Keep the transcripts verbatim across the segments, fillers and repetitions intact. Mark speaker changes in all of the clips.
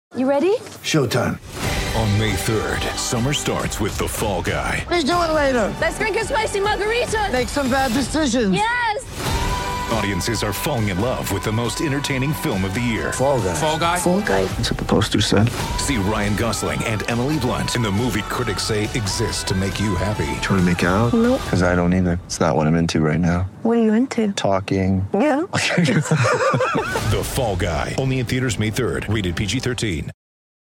Speaker 1: You ready?
Speaker 2: Showtime.
Speaker 3: On May third, summer starts with The Fall Guy.
Speaker 2: Let's do it later.
Speaker 1: Let's drink a spicy margarita.
Speaker 2: Make some bad decisions.
Speaker 1: Yes!
Speaker 3: Audiences are falling in love with the most entertaining film of the year.
Speaker 2: Fall Guy.
Speaker 3: Fall Guy?
Speaker 1: Fall Guy.
Speaker 2: That's what the poster said.
Speaker 3: See Ryan Gosling and Emily Blunt in the movie critics say exists to make you happy.
Speaker 2: Trying to make it out?
Speaker 1: Nope.
Speaker 2: Because I don't either. It's not what I'm into right now.
Speaker 1: What are you into?
Speaker 2: Talking.
Speaker 1: Yeah.
Speaker 3: The Fall Guy. Only in theaters May third. Rated P G thirteen.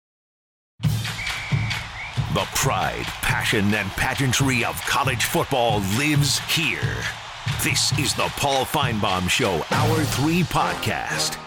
Speaker 4: The pride, passion, and pageantry of college football lives here. This is the Paul Feinbaum Show, Hour three podcast.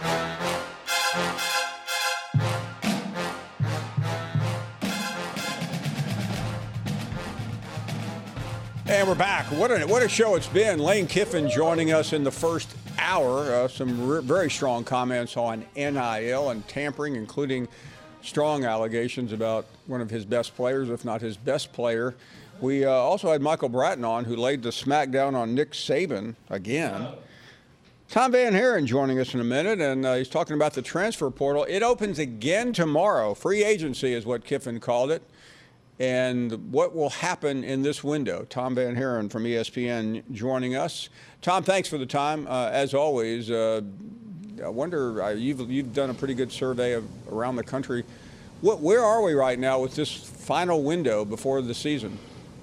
Speaker 5: And we're back. What a, what a show it's been. Lane Kiffin joining us in the first hour. Uh, some re- very strong comments on N I L and tampering, including strong allegations about one of his best players, if not his best player. We uh, also had Michael Bratton on, who laid the smackdown on Nick Saban again. Tom Van Haren joining us in a minute, and uh, he's talking about the transfer portal. It opens again tomorrow. Free agency is what Kiffin called it. And what will happen in this window? Tom Van Haren from E S P N joining us. Tom, thanks for the time. Uh, as always, uh, I wonder, uh, you've, you've done a pretty good survey of around the country. What, where are we right now with this final window before the season?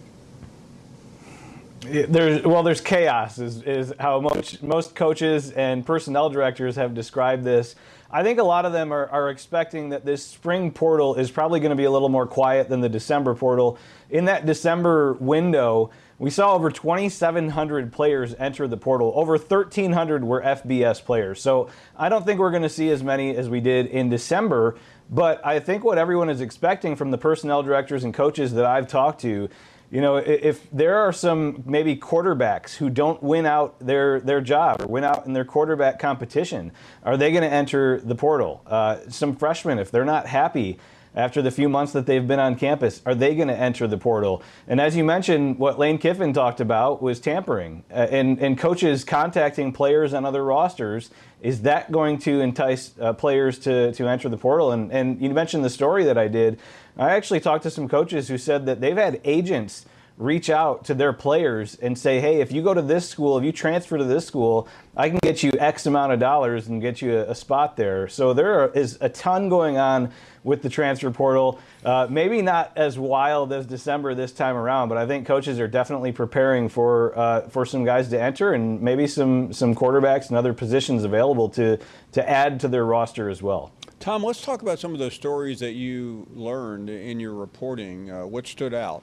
Speaker 6: There's, well, there's chaos is, is how most, most coaches and personnel directors have described this. I think a lot of them are, are expecting that this spring portal is probably going to be a little more quiet than the December portal. In that December window, we saw over twenty-seven hundred players enter the portal. Over thirteen hundred were F B S players. So I don't think we're going to see as many as we did in December. But I think what everyone is expecting from the personnel directors and coaches that I've talked to, you know, if there are some maybe quarterbacks who don't win out their, their job or win out in their quarterback competition, are they going to enter the portal? Uh, some freshmen, if they're not happy after the few months that they've been on campus, are they going to enter the portal? And as you mentioned, what Lane Kiffin talked about was tampering uh, and, and coaches contacting players on other rosters. Is that going to entice uh, players to, to enter the portal? And, and you mentioned the story that I did. I actually talked to some coaches who said that they've had agents reach out to their players and say, hey, if you go to this school, if you transfer to this school, I can get you X amount of dollars and get you a, a spot there. So there is a ton going on with the transfer portal. Uh, maybe not as wild as December this time around, but I think coaches are definitely preparing for uh, for some guys to enter and maybe some some quarterbacks and other positions available to to add to their roster as well.
Speaker 5: Tom, let's talk about some of those stories that you learned in your reporting. Uh, what stood out?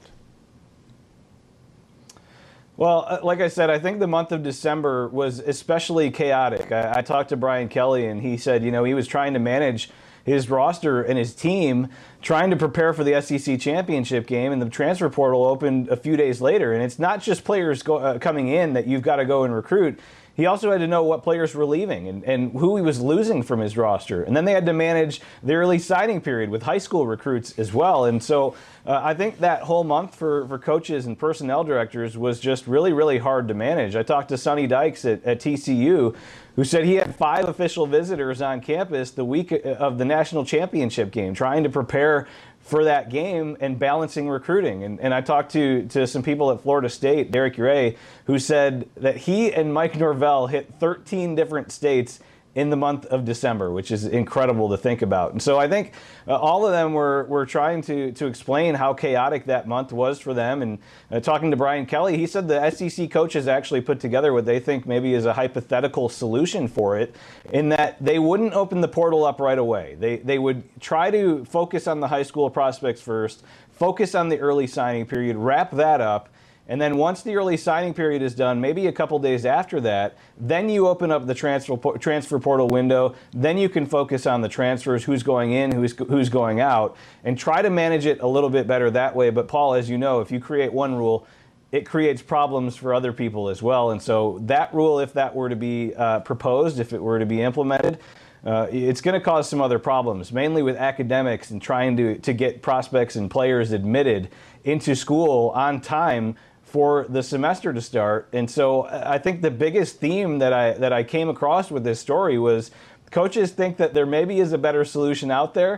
Speaker 6: Well, like I said, I think the month of December was especially chaotic. I, I talked to Brian Kelly, and he said, you know, he was trying to manage his roster and his team, trying to prepare for the S E C championship game, and the transfer portal opened a few days later. And it's not just players go, uh, coming in that you've got to go and recruit. He also had to know what players were leaving and, and who he was losing from his roster. And then they had to manage the early signing period with high school recruits as well. And so uh, I think that whole month for, for coaches and personnel directors was just really, really hard to manage. I talked to Sonny Dykes at, at T C U, who said he had five official visitors on campus the week of the national championship game, trying to prepare for that game and balancing recruiting. And, and I talked to, to some people at Florida State, Derek Ray, who said that he and Mike Norvell hit thirteen different states in the month of December, which is incredible to think about. And so I think uh, all of them were, were trying to, to explain how chaotic that month was for them. And uh, talking to Brian Kelly, he said the S E C coaches actually put together what they think maybe is a hypothetical solution for it, in that they wouldn't open the portal up right away. They, they would try to focus on the high school prospects first, focus on the early signing period, wrap that up. And then once the early signing period is done, maybe a couple days after that, then you open up the transfer transfer portal window. Then you can focus on the transfers, who's going in, who's who's going out, and try to manage it a little bit better that way. But Paul, as you know, if you create one rule, it creates problems for other people as well. And so that rule, if that were to be uh, proposed, if it were to be implemented, Uh, it's going to cause some other problems, mainly with academics and trying to, to get prospects and players admitted into school on time for the semester to start. And so I think the biggest theme that I that I came across with this story was coaches think that there maybe is a better solution out there,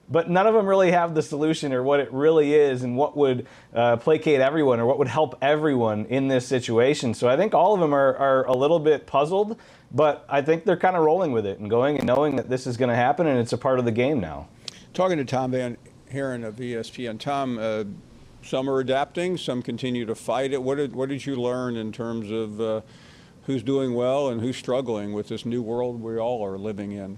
Speaker 6: but none of them really have the solution or what it really is and what would uh, placate everyone or what would help everyone in this situation. So I think all of them are, are a little bit puzzled, but I think they're kind of rolling with it and going and knowing that this is going to happen and it's a part of the game now. Talking to Tom Van Haren of E S P N. Tom, uh, some are adapting, some continue to fight it. What did, what did you learn in terms of uh, who's doing well and who's struggling with this new world we all are living in?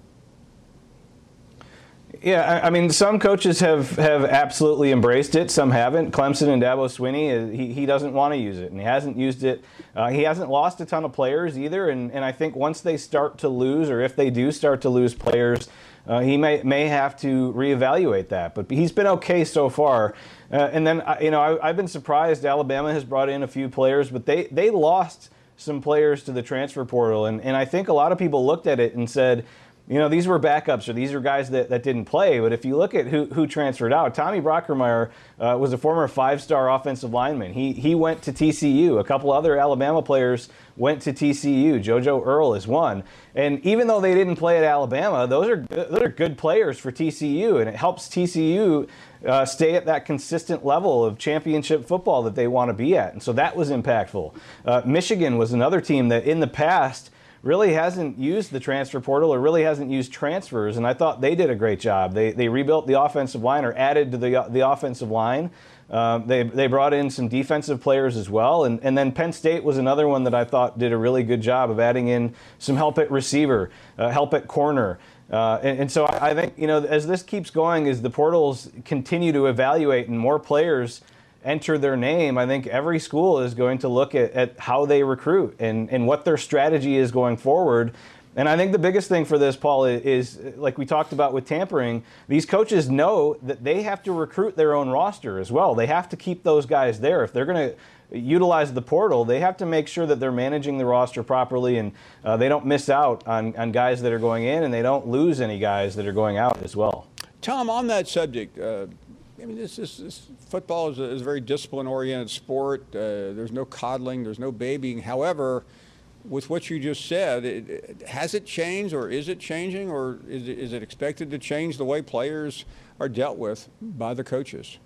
Speaker 6: Yeah, I mean, some coaches have, have absolutely embraced it. Some haven't. Clemson and Dabo Swinney, he, he doesn't want to use it, and he hasn't used it. Uh, he hasn't lost a ton of players either, and, and I think once they start to lose, or if they do start to lose players, uh, he may may have to reevaluate that. But he's been okay so far. Uh, and then, you know, I, I've been surprised. Alabama has brought in a few players, but they, they lost some players to the transfer portal, and, and I think a lot of people looked at it and said, you know, these were backups or these are guys that, that didn't play. But if you look at who, who transferred out, Tommy Brockermeyer uh, was a former five-star offensive lineman. He he went to T C U. A couple other Alabama players went to T C U. JoJo Earle is one. And even though they didn't play at Alabama, those are those are good players for T C U, and it helps T C U uh, stay at that consistent level of championship football that they want to be at. And so that was impactful. Uh, Michigan was another team that in the past really hasn't used the transfer portal or really hasn't used transfers, and I thought they did a great job. They they rebuilt the offensive line or added to the the offensive line. Uh, they they brought in some defensive players as well, and, and then Penn State was another one that I thought did a really good job of adding in some help at receiver, uh, help at corner. Uh, and, and so I, I think, you know, as this keeps going, as the portals continue to evaluate and more players enter their name, I think every school is going to look at, at how they recruit and, and what their strategy is going forward. And I think the biggest thing for this, Paul, is, is like we talked about with tampering, these coaches know that they have to recruit their own roster as well. They have to keep those guys there. If they're going to utilize the portal, they have to make sure that they're managing the roster properly and uh, they don't miss out on, on guys that are going in and they don't lose any guys that are going out as well. Tom, on that subject, uh, I mean, this, this, this football is a, is a very discipline-oriented sport. Uh, there's no coddling. There's no babying. However, with what you just said, it, it, has it changed or is it changing or is it, is it expected to change the way players are dealt with by the coaches?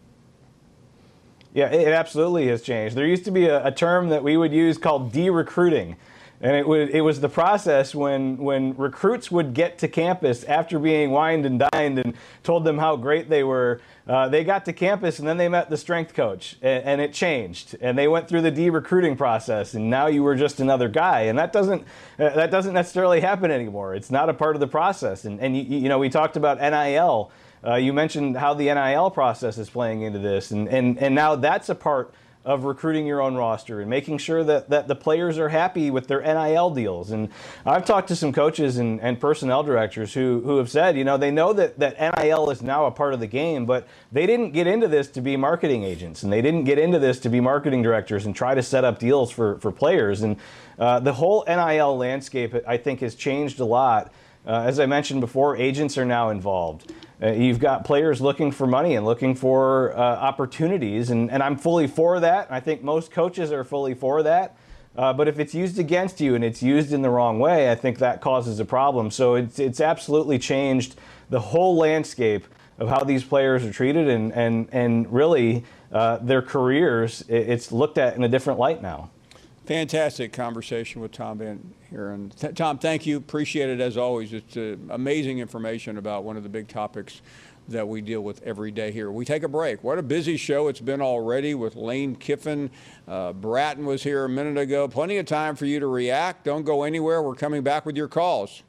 Speaker 6: Yeah, it absolutely has changed. There used to be a, a term that we would use called de-recruiting. And it, would, it was the process when, when recruits would get to campus after being wined and dined and told them how great they were. Uh, they got to campus and then they met the strength coach, and, and it changed. And they went through the de-recruiting process, and now you were just another guy. And that doesn't uh, that doesn't necessarily happen anymore. It's not a part of the process. And, and you, you know, we talked about N I L. Uh, you mentioned how the N I L process is playing into this, and, and, and now that's a part of recruiting your own roster and making sure that, that the players are happy with their N I L deals. And I've talked to some coaches and, and personnel directors who, who have said, you know, they know that, that N I L is now a part of the game, but they didn't get into this to be marketing agents, and they didn't get into this to be marketing directors and try to set up deals for, for players. And uh, the whole N I L landscape, I think, has changed a lot. Uh, as I mentioned before, agents are now involved. Uh, you've got players looking for money and looking for uh, opportunities, and, and I'm fully for that. I think most coaches are fully for that. Uh, but if it's used against you and it's used in the wrong way, I think that causes a problem. So it's, it's absolutely changed the whole landscape of how these players are treated, and, and, and really uh, their careers, it's looked at in a different light now. Fantastic conversation with Tom Van Haren. Th- Tom, thank you. Appreciate it as always. It's uh, amazing information about one of the big topics that we deal with every day here. We take a break. What a busy show it's been already with Lane Kiffin. Uh, Bratton was here a minute ago. Plenty of time for you to react. Don't go anywhere. We're coming back with your calls.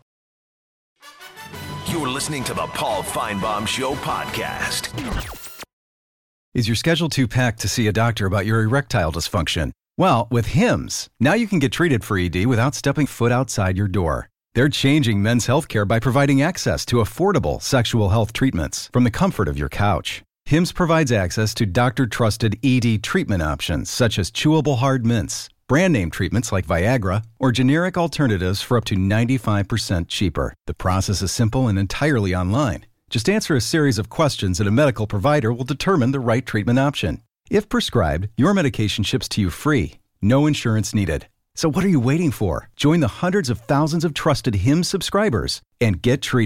Speaker 4: You're listening to the Paul Feinbaum Show podcast.
Speaker 7: Is your schedule too packed to see a doctor about your erectile dysfunction? Well, with Hims, now you can get treated for E D without stepping foot outside your door. They're changing men's healthcare by providing access to affordable sexual health treatments from the comfort of your couch. Hims provides access to doctor-trusted E D treatment options such as chewable hard mints, brand name treatments like Viagra, or generic alternatives for up to ninety-five percent cheaper. The process is simple and entirely online. Just answer a series of questions and a medical provider will determine the right treatment option. If prescribed, your medication ships to you free. No insurance needed. So what are you waiting for? Join the hundreds of thousands of trusted Hims subscribers and get treated.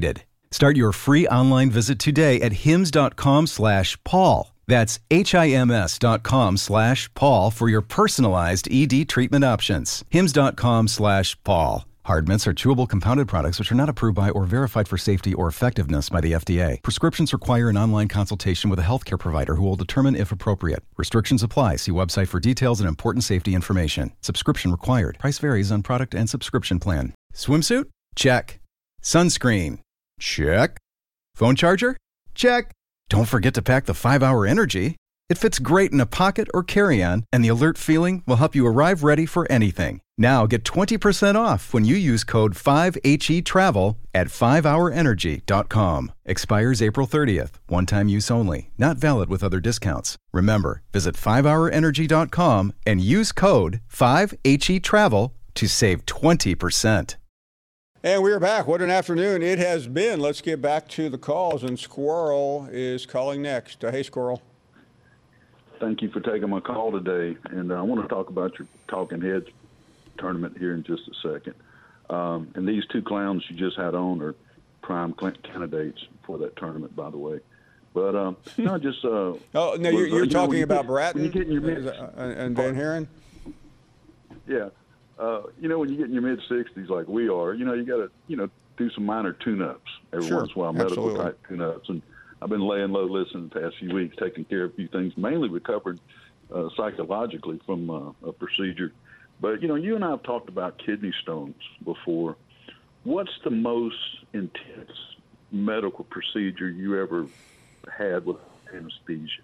Speaker 7: Start your free online visit today at hims.com slash Paul. That's H-I-M-S dot com slash Paul for your personalized E D treatment options. Hims.com slash Paul. Hard mints are chewable compounded products which are not approved by or verified for safety or effectiveness by the F D A. Prescriptions require an online consultation with a healthcare provider who will determine if appropriate. Restrictions apply. See website for details and important safety information. Subscription required. Price varies on product and subscription plan. Swimsuit? Check. Sunscreen? Check. Phone charger? Check. Don't forget to pack the five hour Energy. It fits great in a pocket or carry-on, and the alert feeling will help you arrive ready for anything. Now get twenty percent off when you use code five H E travel at five hour energy dot com. Expires April thirtieth. One-time use only. Not valid with other discounts. Remember, visit five hour energy dot com and use code five H E travel to save twenty percent.
Speaker 5: And we're back. What an afternoon it has been. Let's get back to the calls, and Squirrel is calling next. Uh, hey, Squirrel.
Speaker 8: Thank you for taking my call today, and uh, I want to talk about your Talking Heads tournament here in just a second. Um, and these two clowns you just had on are prime candidates for that tournament, by the way. But um, no, just uh,
Speaker 5: oh no,
Speaker 8: was,
Speaker 5: you're, you're
Speaker 8: uh,
Speaker 5: talking
Speaker 8: you know,
Speaker 5: about
Speaker 8: get,
Speaker 5: Bratton
Speaker 8: you get in your mid-
Speaker 5: and Van Haren.
Speaker 8: Yeah, uh, you know when you get in your mid sixties like we are, you know you got to you know do some minor tune-ups every
Speaker 5: Sure,
Speaker 8: once in a while, medical
Speaker 5: absolutely.
Speaker 8: type tune-ups, and I've been laying low listening the past few weeks, taking care of a few things, mainly recovered uh, psychologically from uh, a procedure. But, you know, you and I have talked about kidney stones before. What's the most intense medical procedure you ever had with anesthesia?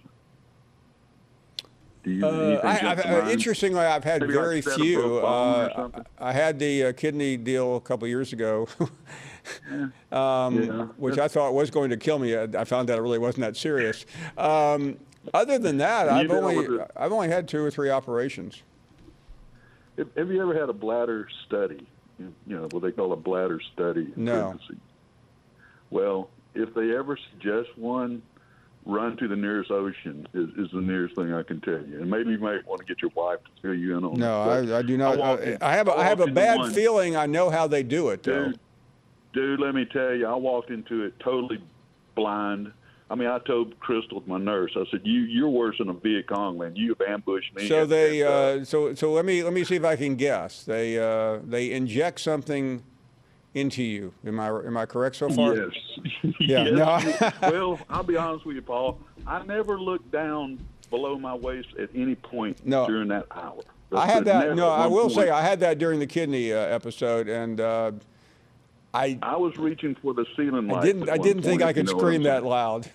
Speaker 8: Do you,
Speaker 5: Uh,
Speaker 8: anything
Speaker 5: I,
Speaker 8: jump
Speaker 5: I've,
Speaker 8: to
Speaker 5: uh,
Speaker 8: mind?
Speaker 5: interestingly, I've had
Speaker 8: Maybe like
Speaker 5: very
Speaker 8: set a
Speaker 5: few.
Speaker 8: broke bone or
Speaker 5: Uh,
Speaker 8: something?
Speaker 5: I had the uh, kidney deal a couple years ago, um,
Speaker 8: Yeah.
Speaker 5: which I thought was going to kill me. I I found out it really wasn't that serious. Um, other than that,
Speaker 8: And you
Speaker 5: I've
Speaker 8: dealt
Speaker 5: only
Speaker 8: with it-
Speaker 5: I've only had two or three operations.
Speaker 8: Have, have you ever had a bladder study? You know, what they call a bladder study in
Speaker 5: No.
Speaker 8: pregnancy? Well, if they ever suggest one, run to the nearest ocean is, is the nearest thing I can tell you. And maybe you might want to get your wife to fill you in on
Speaker 5: No,
Speaker 8: it.
Speaker 5: I, I do not.
Speaker 8: I walked
Speaker 5: I,
Speaker 8: in-
Speaker 5: I have a,
Speaker 8: I
Speaker 5: I have a
Speaker 8: walked into
Speaker 5: bad
Speaker 8: one.
Speaker 5: feeling. I know how they do it, though.
Speaker 8: Dude, dude, let me tell you, I walked into it totally blind. I mean, I told Crystal, my nurse, I said, "You, you're worse than a Viet Cong man. You have ambushed me."
Speaker 5: So
Speaker 8: and-
Speaker 5: they,
Speaker 8: and,
Speaker 5: uh, so so let me let me see if I can guess. They uh, they inject something into you. Am I am I correct so far?
Speaker 8: Yes.
Speaker 5: Yeah,
Speaker 8: Yes.
Speaker 5: no.
Speaker 8: Well, I'll be honest with you, Paul. I never looked down below my waist at any point
Speaker 5: No.
Speaker 8: during that hour.
Speaker 5: I had
Speaker 8: But
Speaker 5: that.
Speaker 8: never
Speaker 5: No,
Speaker 8: at
Speaker 5: I
Speaker 8: one
Speaker 5: will
Speaker 8: point.
Speaker 5: say I had that during the kidney uh, episode, and uh, I
Speaker 8: I was reaching for the ceiling light.
Speaker 5: I didn't
Speaker 8: at
Speaker 5: I
Speaker 8: one
Speaker 5: didn't think
Speaker 8: point,
Speaker 5: I
Speaker 8: if you
Speaker 5: could
Speaker 8: know what
Speaker 5: scream
Speaker 8: I'm
Speaker 5: that
Speaker 8: saying.
Speaker 5: loud.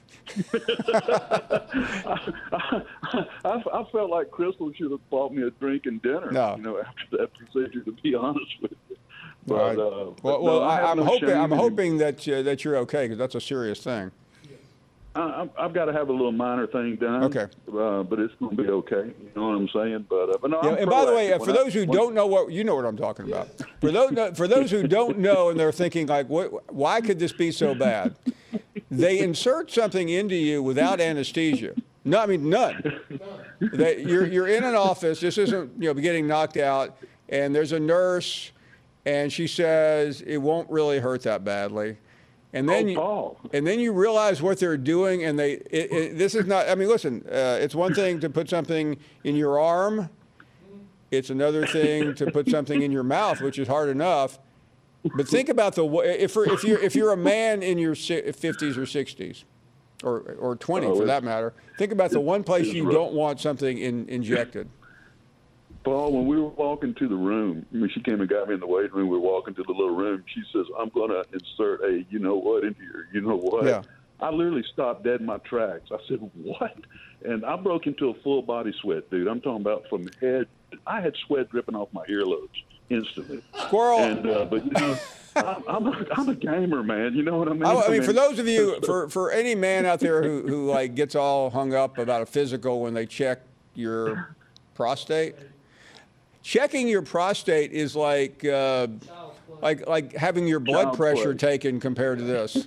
Speaker 8: I, I felt like Crystal should have bought me a drink and dinner.
Speaker 5: No.
Speaker 8: You know, after that procedure, to be honest with you. But,
Speaker 5: Right.
Speaker 8: uh,
Speaker 5: well,
Speaker 8: but
Speaker 5: well
Speaker 8: no, I
Speaker 5: I,
Speaker 8: have
Speaker 5: I'm
Speaker 8: no
Speaker 5: hoping
Speaker 8: shame
Speaker 5: I'm
Speaker 8: in-
Speaker 5: hoping that uh, that you're okay, because that's a serious thing.
Speaker 8: I, I'm- I've got to have a little minor thing done.
Speaker 5: Okay.
Speaker 8: Uh, but it's going to be okay. You know what I'm saying? But, uh, but no,
Speaker 5: Yeah,
Speaker 8: I'm
Speaker 5: and by the way,
Speaker 8: proactive.
Speaker 5: uh, for
Speaker 8: When I-
Speaker 5: those who
Speaker 8: when-
Speaker 5: don't know what you know what I'm talking about. For those for those who don't know and they're thinking like, what? Why could this be so bad? They insert something into you without anesthesia. No, I mean none. They, you're you're in an office. This isn't you know getting knocked out, and there's a nurse, and she says it won't really hurt that badly. And then
Speaker 8: Oh,
Speaker 5: you,
Speaker 8: Paul.
Speaker 5: and then you realize what they're doing, and they. It, it, this is not. I mean, listen. Uh, it's one thing to put something in your arm. It's another thing to put something in your mouth, which is hard enough. But think about the wa- if you're if you're if you're a man in your si- fifties or sixties, or or twenty
Speaker 8: Oh,
Speaker 5: for
Speaker 8: it's-
Speaker 5: that matter. Think about the one place
Speaker 8: it's
Speaker 5: you
Speaker 8: rough.
Speaker 5: don't want something in, injected.
Speaker 8: Paul, when we were walking to the room, I mean, she came and got me in the waiting room. We were walking to the little room. She says, "I'm going to insert a, you know what, in here. You know what?"
Speaker 5: Yeah.
Speaker 8: I literally stopped dead in my tracks. I said, "What?" And I broke into a full body sweat, dude. I'm talking about from head. I had sweat dripping off my earlobes instantly.
Speaker 5: Squirrel.
Speaker 8: And uh, but you know, I'm, I'm a, I'm a gamer, man. You know what I mean?
Speaker 5: I, I mean, for those of you, for, for any man out there who, who like gets all hung up about a physical when they check your prostate, checking your prostate is like uh, like like having your blood
Speaker 8: Child
Speaker 5: pressure
Speaker 8: play.
Speaker 5: taken compared to this.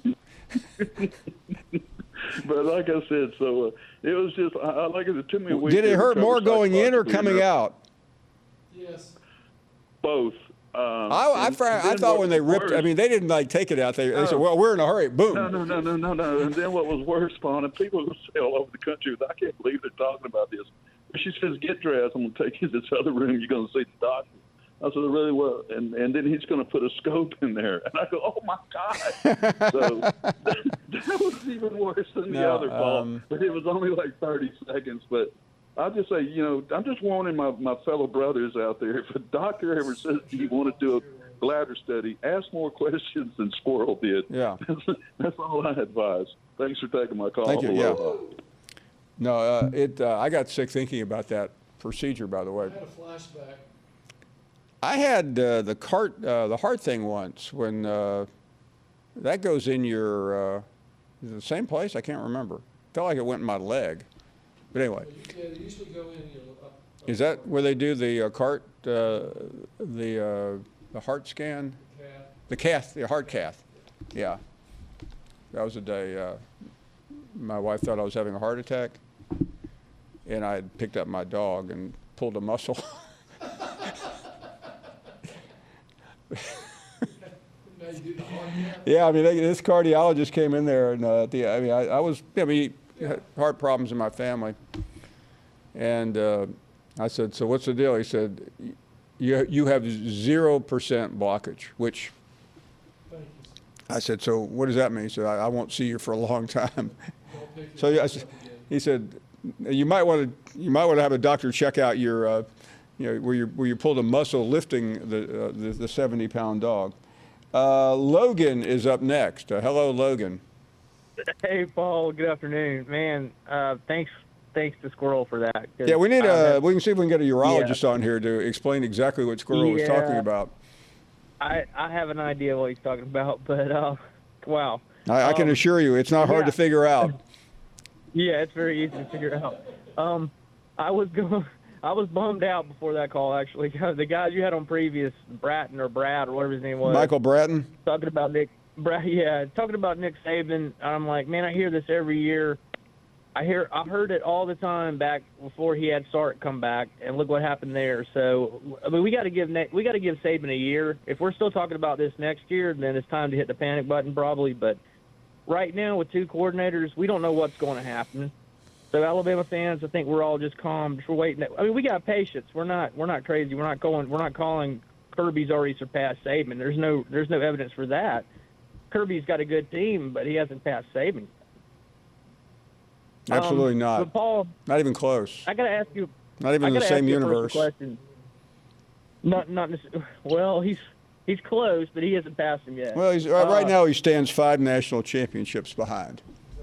Speaker 8: But like I said, so uh, it was just I, I like it. It took me a week.
Speaker 5: Did
Speaker 8: to
Speaker 5: it hurt
Speaker 8: recover
Speaker 5: more going in or
Speaker 8: psychologically
Speaker 5: coming
Speaker 8: enough.
Speaker 5: out?
Speaker 8: Both. Um,
Speaker 5: I, I,
Speaker 8: and-
Speaker 5: fr-
Speaker 8: and
Speaker 5: I
Speaker 8: then
Speaker 5: thought
Speaker 8: what
Speaker 5: when they
Speaker 8: was
Speaker 5: ripped, I
Speaker 8: worse-
Speaker 5: mean, they didn't like take it out. They, they
Speaker 8: No.
Speaker 5: said, well, we're in a hurry. Boom.
Speaker 8: No, no, no, no, no, no. And then what was worse, Paul, and people will say all over the country, I can't believe they're talking about this. She says, get dressed. I'm going to take you to this other room. You're going to see the doctor. I said, really well. And, and then he's going to put a scope in there. And I go, oh, my God. So that, that was even worse than the
Speaker 5: No,
Speaker 8: other, Paul.
Speaker 5: um,
Speaker 8: But it was only like thirty seconds. But I'll just say, you know, I'm just warning my, my fellow brothers out there. If a doctor ever says to you want to do a bladder study, ask more questions than Squirrel did.
Speaker 5: Yeah.
Speaker 8: That's, that's all I advise. Thanks for taking my call.
Speaker 5: Thank you,
Speaker 8: Aloha.
Speaker 5: yeah. No, uh, it. Uh, I got sick thinking about that procedure, by the way.
Speaker 9: I had a flashback.
Speaker 5: I had uh, the cart, uh, the heart thing once when uh, that goes in your, uh, is it the same place? I can't remember. Felt like it went in my leg. But anyway,
Speaker 9: Yeah, they usually go in, you know, up, up
Speaker 5: is that where they do the uh, cart, uh, the, uh, the heart scan?
Speaker 9: the calf.
Speaker 5: The cath, the heart cath. Yeah. That was the day uh, my wife thought I was having a heart attack, and I had picked up my dog and pulled a muscle.
Speaker 9: Now you do the hard calf.
Speaker 5: Yeah, I mean, they, this cardiologist came in there, and uh, the, I mean, I, I was, I mean, had heart problems in my family, and uh, I said, "So what's the deal?" He said, "You you have zero percent blockage," which
Speaker 9: Thank you.
Speaker 5: I said, "So what does that mean?" He said, "I, I won't see you for a long time."
Speaker 9: Don't pick
Speaker 5: So yeah, I s-
Speaker 9: yourself up again.
Speaker 5: he said, "You might want to you might want to have a doctor check out your, uh, you know, where you where you pulled a muscle lifting the uh, the, the seventy pound dog." Uh, Logan is up next. Uh, hello, Logan.
Speaker 10: Hey, Paul. Good afternoon, man. Uh, thanks, thanks to Squirrel for that. 'cause
Speaker 5: Yeah, we need
Speaker 10: I
Speaker 5: a. We can see if we can get a urologist
Speaker 10: Yeah.
Speaker 5: on here to explain exactly what Squirrel was talking
Speaker 10: Yeah.
Speaker 5: about.
Speaker 10: I, I have an idea what he's talking about, but uh, wow.
Speaker 5: I, I can
Speaker 10: Um,
Speaker 5: assure you, it's not hard
Speaker 10: yeah.
Speaker 5: to figure out.
Speaker 10: Yeah, it's very easy to figure out. Um, I was going. I was bummed out before that call, actually. The guy you had on previous, Bratton or Brad or whatever his name was,
Speaker 5: Michael Bratton.
Speaker 10: talking about Nick. Brad, yeah, talking about Nick Saban. I'm like, man, I hear this every year. I hear, I've heard it all the time back before he had Sark come back, and look what happened there. So, I mean, we got to give Nick, we got to give Saban a year. If we're still talking about this next year, then it's time to hit the panic button, probably. But right now, with two coordinators, we don't know what's going to happen. So, Alabama fans, I think we're all just calm. We're waiting. I mean, we got patience. We're not, we're not crazy. We're not going. We're not calling Kirby's already surpassed Saban. There's no, there's no evidence for that. Kirby's got a good team, but he hasn't passed Saban.
Speaker 5: Absolutely
Speaker 10: Um,
Speaker 5: not.
Speaker 10: But Paul,
Speaker 5: Not even close.
Speaker 10: I got to ask you.
Speaker 5: Not even
Speaker 10: I
Speaker 5: in the
Speaker 10: gotta
Speaker 5: same
Speaker 10: ask you a personal
Speaker 5: universe.
Speaker 10: Question. Not, not necessarily. Well, he's he's close, but he hasn't passed him yet.
Speaker 5: Well, he's, right right
Speaker 10: Uh,
Speaker 5: now he stands five national championships behind.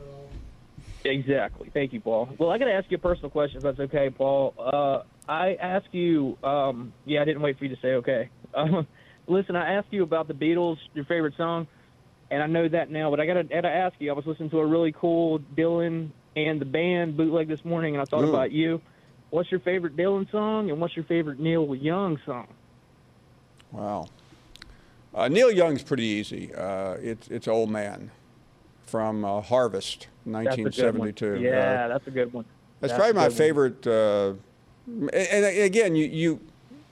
Speaker 10: Exactly. Thank you, Paul. Well, I got to ask you a personal question, if that's okay, Paul. Uh, I asked you. Um, yeah, I didn't wait for you to say okay. Um, listen, I asked you about the Beatles, your favorite song, and I know that now. But I got to ask you. I was listening to a really cool Dylan and the band bootleg this morning, and I thought
Speaker 5: Ooh.
Speaker 10: about you. What's your favorite Dylan song, and what's your favorite Neil Young song?
Speaker 5: Wow. Uh, Neil Young's pretty easy. Uh, it's it's Old Man from uh, Harvest,
Speaker 10: That's a good
Speaker 5: nineteen seventy-two.
Speaker 10: one. Yeah,
Speaker 5: Uh,
Speaker 10: that's a good one.
Speaker 5: That's,
Speaker 10: That's
Speaker 5: probably
Speaker 10: a
Speaker 5: my
Speaker 10: good one.
Speaker 5: favorite. Uh, and, and again, you, you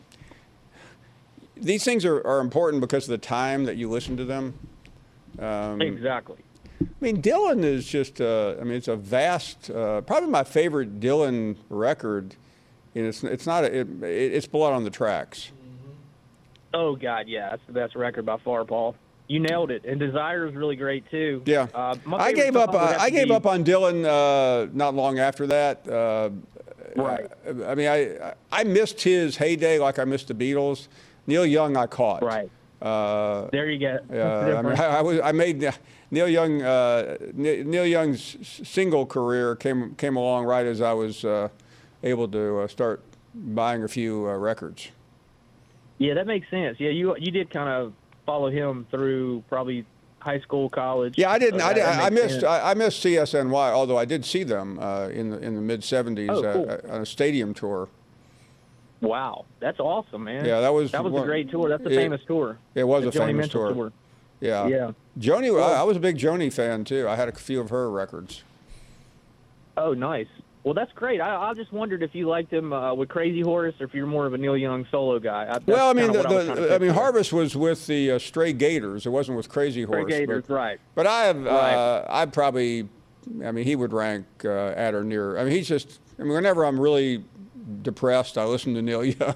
Speaker 5: these things are, are important because of the time that you listen to them. Um,
Speaker 10: Exactly.
Speaker 5: I mean, Dylan is just. Uh, I mean, it's a vast. Uh, probably my favorite Dylan record. And it's it's not. A, it, it's Blood on the Tracks.
Speaker 10: Oh, God, yeah. That's the best record by far, Paul. You nailed it. And Desire is really great, too.
Speaker 5: Yeah.
Speaker 10: Uh, my
Speaker 5: I
Speaker 10: favorite
Speaker 5: gave up.
Speaker 10: song would
Speaker 5: Uh,
Speaker 10: have
Speaker 5: I
Speaker 10: to
Speaker 5: gave
Speaker 10: be-
Speaker 5: up on Dylan uh, not long after that. Uh,
Speaker 10: Right.
Speaker 5: I mean, I I missed his heyday like I missed the Beatles. Neil Young, I caught.
Speaker 10: Right.
Speaker 5: Uh,
Speaker 10: There you go. That's the
Speaker 5: yeah, I mean,
Speaker 10: difference.
Speaker 5: I, I was. I made Neil Young. Uh, Ne- Neil Young's single career came came along right as I was uh, able to uh, start buying a few uh, records.
Speaker 10: Yeah, that makes sense. Yeah, you you did kind of follow him through probably high school, college.
Speaker 5: Yeah, I didn't.
Speaker 10: So
Speaker 5: I,
Speaker 10: that-
Speaker 5: did,
Speaker 10: that
Speaker 5: I
Speaker 10: makes
Speaker 5: missed.
Speaker 10: sense.
Speaker 5: I, I missed C S N Y. Although I did see them uh, in the in the mid seventies
Speaker 10: Oh, cool.
Speaker 5: uh, on a stadium tour.
Speaker 10: Wow, that's awesome, man.
Speaker 5: Yeah, that was
Speaker 10: that was
Speaker 5: one-
Speaker 10: a great tour. That's a
Speaker 5: it-
Speaker 10: famous tour.
Speaker 5: It was
Speaker 10: The
Speaker 5: a
Speaker 10: Joni
Speaker 5: famous
Speaker 10: Mitchell
Speaker 5: tour. Yeah.
Speaker 10: Yeah.
Speaker 5: Joni, I, I was a big Joni fan too. I had a few of her records.
Speaker 10: Oh, nice. Well, that's great. I, I just wondered if you liked him uh, with Crazy Horse or if you're more of a Neil Young solo guy. I,
Speaker 5: well, I mean, the,
Speaker 10: I,
Speaker 5: the, I mean, Harvest was with the uh, Stray Gators. It wasn't with Crazy Horse.
Speaker 10: Stray Gators,
Speaker 5: but,
Speaker 10: right.
Speaker 5: But I have,
Speaker 10: right.
Speaker 5: uh, I probably, I mean, he would rank uh, at or near. I mean, he's just, I mean, whenever I'm really depressed, I listen to Neil Young.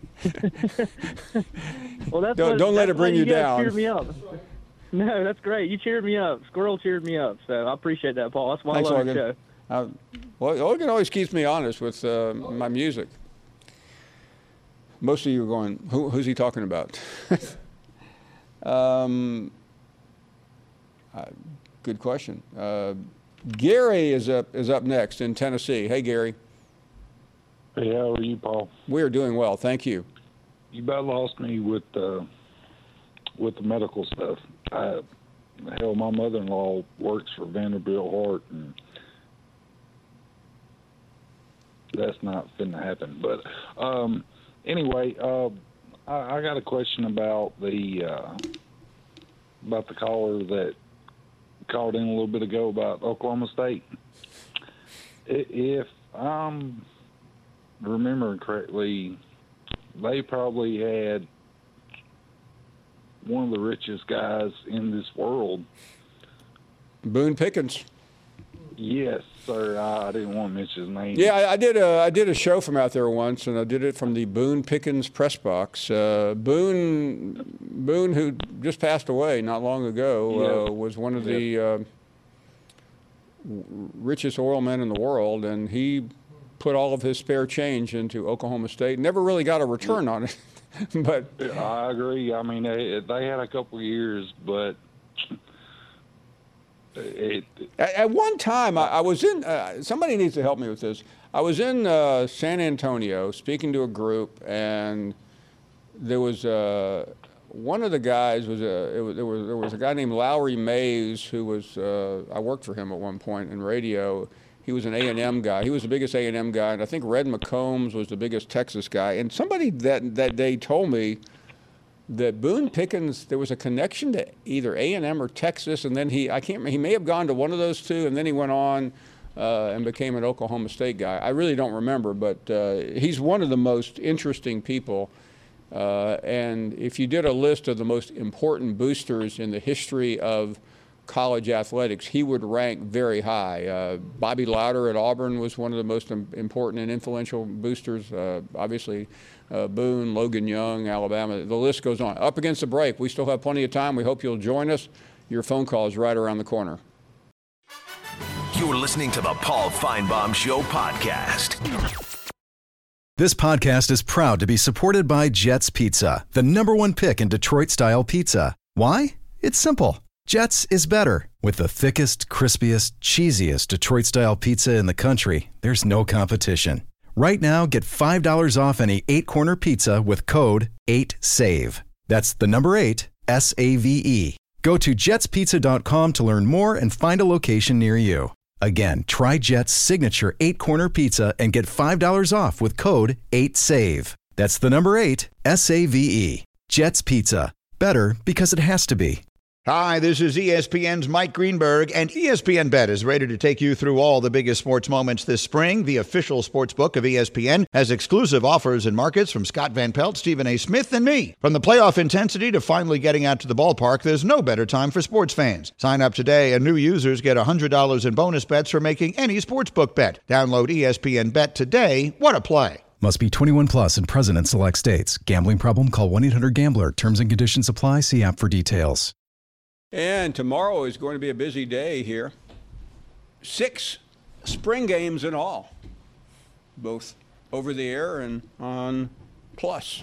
Speaker 10: well, that's
Speaker 5: don't
Speaker 10: what,
Speaker 5: don't let
Speaker 10: that's
Speaker 5: it bring
Speaker 10: you,
Speaker 5: you
Speaker 10: guys
Speaker 5: down.
Speaker 10: Cheered me up. No, that's great. You cheered me up. Squirrel cheered me up. So I appreciate that, Paul. That's why
Speaker 5: Thanks,
Speaker 10: I love
Speaker 5: Logan.
Speaker 10: the show.
Speaker 5: Uh, well, Logan always keeps me honest with uh, my music. Most of you are going, Who, who's he talking about? um, uh, good question. Uh, Gary is up is up next in Tennessee. Hey, Gary.
Speaker 11: Hey, how are you, Paul?
Speaker 5: We are doing well, thank you.
Speaker 11: You about lost me with uh, with the medical stuff. I, hell, my mother-in-law works for Vanderbilt Heart, and that's not finna happen. But um, anyway, uh, I, I got a question about the uh, about the caller that called in a little bit ago about Oklahoma State. If I'm remembering correctly, they probably had one of the richest guys in this world.
Speaker 5: Boone Pickens.
Speaker 11: Yes, sir. I, I didn't want to mention his name.
Speaker 5: Yeah, I, I did a I did a show from out there once, and I did it from the Boone Pickens press box. Uh, Boone, Boone, who just passed away not long ago,
Speaker 11: yeah.
Speaker 5: uh, was one of the uh, richest oil men in the world, and he put all of his spare change into Oklahoma State. Never really got a return on it, but
Speaker 11: I agree. I mean, they, they had a couple of years, but it,
Speaker 5: at, at one time I, I was in. Uh, somebody needs to help me with this. I was in uh, San Antonio speaking to a group, and there was uh, one of the guys was a it was, there was there was a guy named Lowry Mays who was uh, I worked for him at one point in radio. He was an A and M guy. He was the biggest A and M guy, and I think Red McCombs was the biggest Texas guy. And somebody that that day told me that Boone Pickens, there was a connection to either A and M or Texas, and then he I can't he may have gone to one of those two, and then he went on uh, and became an Oklahoma State guy. I really don't remember, but uh, he's one of the most interesting people. Uh, and if you did a list of the most important boosters in the history of college athletics, he would rank very high. Uh, Bobby Louder at Auburn was one of the most important and influential boosters. Uh, obviously, uh, Boone, Logan Young, Alabama. The list goes on. Up against the break. We still have plenty of time. We hope you'll join us. Your phone call is right around the corner.
Speaker 4: You're listening to the Paul Feinbaum Show podcast.
Speaker 7: This podcast is proud to be supported by Jets Pizza, the number one pick in Detroit-style pizza. Why? It's simple. Jets is better. With the thickest, crispiest, cheesiest Detroit-style pizza in the country, there's no competition. Right now, get five dollars off any eight-corner pizza with code eight save. That's the number eight, S A V E. Go to jets pizza dot com to learn more and find a location near you. Again, try Jet's signature eight-corner pizza and get five dollars off with code eight save. That's the number eight, S A V E. Jet's Pizza. Better because it has to be.
Speaker 12: Hi, this is E S P N's Mike Greenberg, and E S P N Bet is ready to take you through all the biggest sports moments this spring. The official sports book of E S P N has exclusive offers and markets from Scott Van Pelt, Stephen A. Smith, and me. From the playoff intensity to finally getting out to the ballpark, there's no better time for sports fans. Sign up today, and new users get one hundred dollars in bonus bets for making any sportsbook bet. Download E S P N Bet today. What a play.
Speaker 7: Must be twenty-one plus and present in select states. Gambling problem? Call one eight hundred gambler. Terms and conditions apply. See app for details.
Speaker 5: And tomorrow is going to be a busy day here. Six spring games in all, both over the air and on Plus.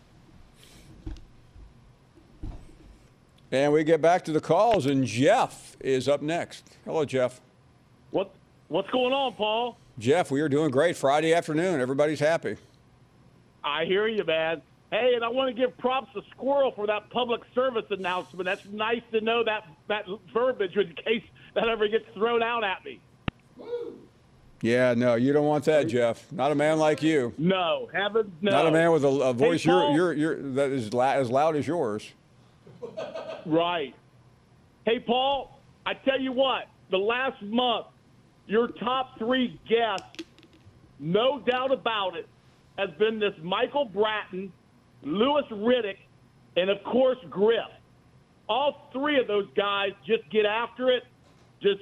Speaker 5: And we get back to the calls, and Jeff is up next. Hello, Jeff.
Speaker 13: What What's going on, Paul?
Speaker 5: Jeff, we are doing great. Friday afternoon. Everybody's happy.
Speaker 13: I hear you, man. Hey, and I want to give props to Squirrel for that public service announcement. That's nice to know that, that verbiage in case that ever gets thrown out at me.
Speaker 5: Yeah, no, you don't want that, Jeff. Not a man like you.
Speaker 13: No, heavens no.
Speaker 5: Not a man with a, a voice
Speaker 13: hey, Paul,
Speaker 5: you're, you're, you're, that is la- as loud as yours.
Speaker 13: Right. Hey, Paul, I tell you what, the last month, your top three guests no doubt about it, has been this Michael Bratton, Lewis Riddick, and, of course, Griff. All three of those guys just get after it. Just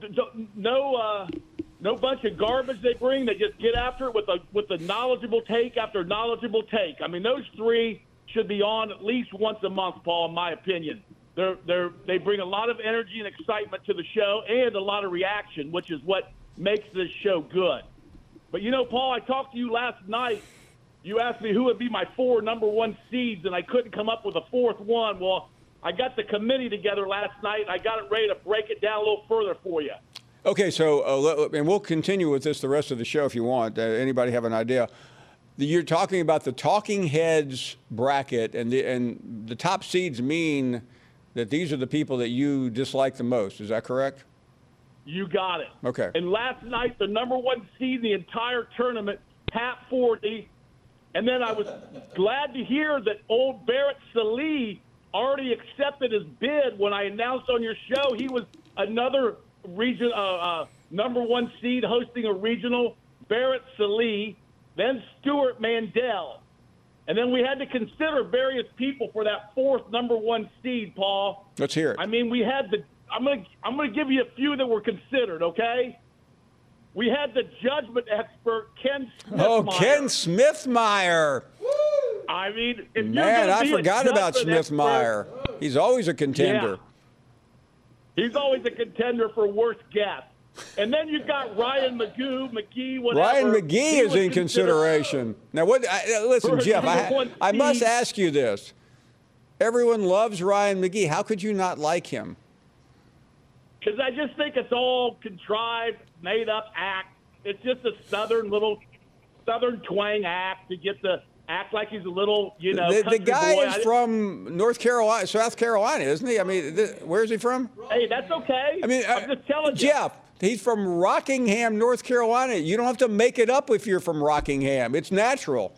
Speaker 13: no uh, no bunch of garbage they bring. They just get after it with a with a knowledgeable take after knowledgeable take. I mean, those three should be on at least once a month, Paul, in my opinion. They're, they're, they bring a lot of energy and excitement to the show and a lot of reaction, which is what makes this show good. But, you know, Paul, I talked to you last night. You asked me who would be my four number one seeds, and I couldn't come up with a fourth one. Well, I got the committee together last night, and I got it ready to break it down a little further for you.
Speaker 5: Okay, so, uh, and we'll continue with this the rest of the show if you want. Uh, anybody have an idea? You're talking about the Talking Heads bracket, and the, and the top seeds mean that these are the people that you dislike the most. Is that correct?
Speaker 13: You got it.
Speaker 5: Okay.
Speaker 13: And last night, the number one seed in the entire tournament, Pat Forty. And then I was glad to hear that old Barrett Sallee already accepted his bid when I announced on your show he was another region, uh, uh, number one seed hosting a regional. Barrett Sallee, then Stuart Mandel. And then we had to consider various people for that fourth number one seed, Paul.
Speaker 5: Let's hear it.
Speaker 13: I mean, we had the I'm going to I'm going to give you a few that were considered, okay? We had the judgment expert, Ken Smithmeyer.
Speaker 5: Oh, Ken Smithmeyer.
Speaker 13: I mean, if
Speaker 5: Man,
Speaker 13: you're gonna
Speaker 5: I
Speaker 13: be a
Speaker 5: forgot about
Speaker 13: judgment
Speaker 5: Smithmeyer.
Speaker 13: expert-
Speaker 5: He's always a contender.
Speaker 13: Yeah. He's always a contender for worst guess. And then you've got Ryan McGee, McGee, whatever.
Speaker 5: Ryan McGee
Speaker 13: He
Speaker 5: is
Speaker 13: was
Speaker 5: in
Speaker 13: considered-
Speaker 5: consideration. Now, what? I, listen,
Speaker 13: For
Speaker 5: Jeff,
Speaker 13: number
Speaker 5: I,
Speaker 13: one
Speaker 5: I must
Speaker 13: seed.
Speaker 5: ask you this. Everyone loves Ryan McGee. How could you not like him?
Speaker 13: Because I just think it's all contrived, made-up act. It's just a southern little, southern twang act to get the act like he's a little, you know,
Speaker 5: the, the
Speaker 13: country
Speaker 5: guy
Speaker 13: boy.
Speaker 5: is
Speaker 13: I-
Speaker 5: from North Carolina, South Carolina, isn't he? I mean, th- where's he from?
Speaker 13: Hey, that's okay.
Speaker 5: I mean,
Speaker 13: I'm
Speaker 5: uh,
Speaker 13: just telling you.
Speaker 5: Jeff, he's from Rockingham, North Carolina. You don't have to make it up if you're from Rockingham. It's natural.